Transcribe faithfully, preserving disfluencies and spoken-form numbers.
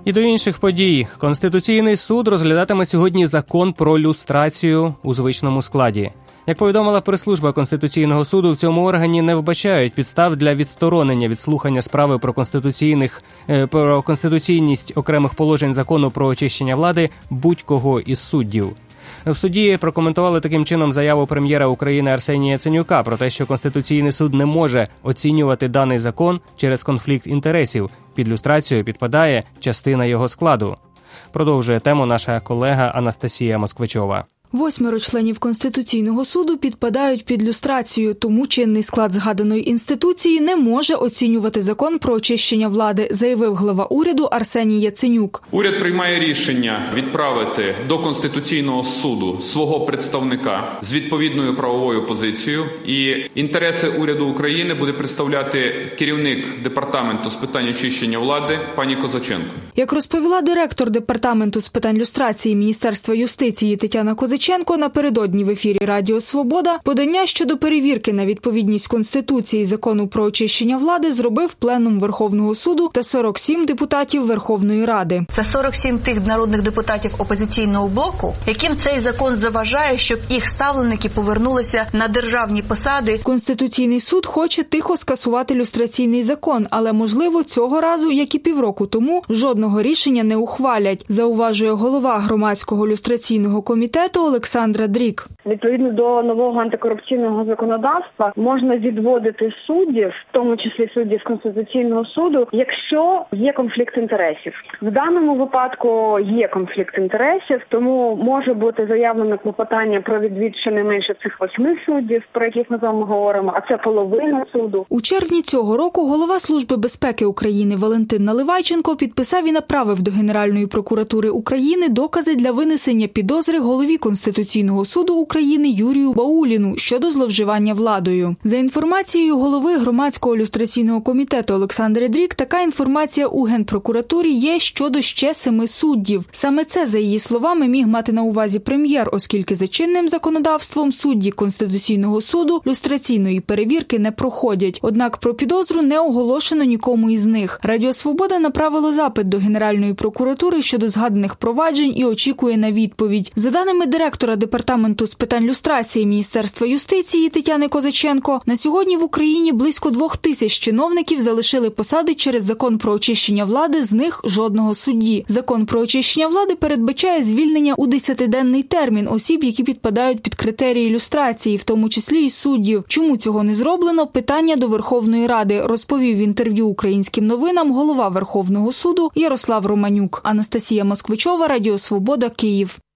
І до інших подій. Конституційний суд розглядатиме сьогодні закон про люстрацію у звичному складі. Як повідомила прес-служба Конституційного суду, в цьому органі не вбачають підстав для відсторонення від слухання справи про конституційних про конституційність окремих положень закону про очищення влади будь-кого із суддів. В суді прокоментували таким чином заяву прем'єра України Арсенія Яценюка про те, що Конституційний суд не може оцінювати даний закон через конфлікт інтересів. Під люстрацію підпадає частина його складу. Продовжує тему наша колега Анастасія Москвичова. Восьмеро членів Конституційного суду підпадають під люстрацію, тому чинний склад згаданої інституції не може оцінювати закон про очищення влади, заявив глава уряду Арсеній Яценюк. Уряд приймає рішення відправити до Конституційного суду свого представника з відповідною правовою позицією, і інтереси уряду України буде представляти керівник департаменту з питань очищення влади пані Козаченко. Як розповіла директор департаменту з питань люстрації Міністерства юстиції Тетяна Козаченко, напередодні в ефірі Радіо Свобода подання щодо перевірки на відповідність Конституції закону про очищення влади зробив Пленум Верховного суду та сорок сім депутатів Верховної Ради. Це сорок сім тих народних депутатів опозиційного блоку, яким цей закон заважає, щоб їх ставленики повернулися на державні посади. Конституційний суд хоче тихо скасувати люстраційний закон, але, можливо, цього разу, як і півроку тому, жодного рішення не ухвалять, зауважує голова громадського люстраційного комітету Олександра Дрік. Відповідно до нового антикорупційного законодавства можна відводити суддів, в тому числі суддів Конституційного суду, якщо є конфлікт інтересів. В даному випадку є конфлікт інтересів, тому може бути заявлено клопотання про відвід щонайменше цих восьми суддів, про яких ми з вами говоримо, а це половина суду. У червні цього року голова Служби безпеки України Валентин Наливайченко підписав і направив до Генеральної прокуратури України докази для винесення підозри голові Конституційного суду України Юрію Бауліну щодо зловживання владою. За інформацією голови громадського люстраційного комітету Олександри Дрік, така інформація у Генпрокуратурі є щодо ще семи суддів. Саме це, за її словами, міг мати на увазі прем'єр, оскільки за чинним законодавством судді Конституційного суду люстраційної перевірки не проходять. Однак про підозру не оголошено нікому із них. Радіо Свобода направило запит до Генеральної прокуратури щодо згаданих проваджень і очікує на відповідь. За даними директора департаменту з питань люстрації Міністерства юстиції Тетяни Козаченко, на сьогодні в Україні близько двох тисяч чиновників залишили посади через закон про очищення влади, з них жодного судді. Закон про очищення влади передбачає звільнення у десятиденний термін осіб, які підпадають під критерії люстрації, в тому числі і суддів. Чому цього не зроблено? Питання до Верховної Ради, розповів в інтерв'ю Українським новинам голова Верховного суду Ярослав Романюк. Анастасія Москвичова, Радіо Свобода, Київ.